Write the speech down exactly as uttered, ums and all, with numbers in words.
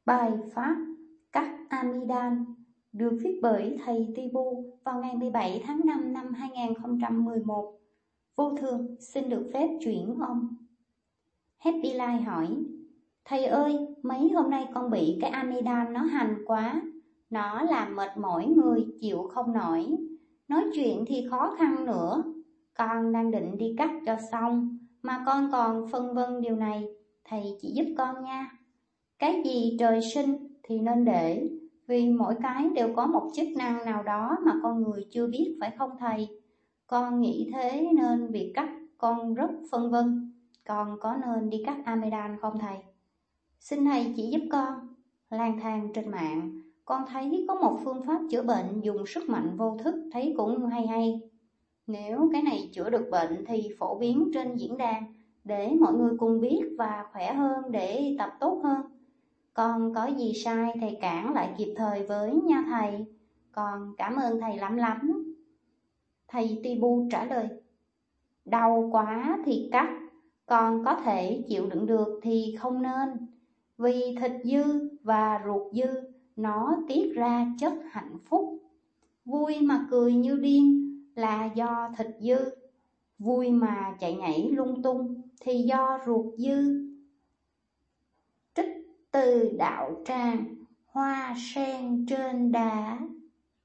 Bài pháp cắt amidan được viết bởi thầy Tibu vào ngày mười bảy tháng năm năm hai nghìn không trăm mười một. Vô thường xin được phép chuyển ông. Happy Life hỏi: Thầy ơi, mấy hôm nay con bị cái amidan nó hành quá. Nó làm mệt mỏi người, chịu không nổi. Nói chuyện thì khó khăn nữa. Con đang định đi cắt cho xong, mà con còn phân vân điều này. Thầy chỉ giúp con nha. Cái gì trời sinh thì nên để, vì mỗi cái đều có một chức năng nào đó mà con người chưa biết, phải không thầy? Con nghĩ thế nên việc cắt con rất phân vân. Con có nên đi cắt amidan không thầy? Xin thầy chỉ giúp con. Lang thang trên mạng, con thấy có một phương pháp chữa bệnh dùng sức mạnh vô thức, thấy cũng hay hay. Nếu cái này chữa được bệnh thì phổ biến trên diễn đàn, để mọi người cùng biết và khỏe hơn để tập tốt hơn. Con có gì sai thầy cản lại kịp thời với nha thầy. Con cảm ơn thầy lắm lắm. Thầy Tibu trả lời: Đau quá thì cắt, còn có thể chịu đựng được thì không nên. Vì thịt dư và ruột dư nó tiết ra chất hạnh phúc. Vui mà cười như điên là do thịt dư. Vui mà chạy nhảy lung tung thì do ruột dư. Trích từ đạo tràng, hoa sen trên đá.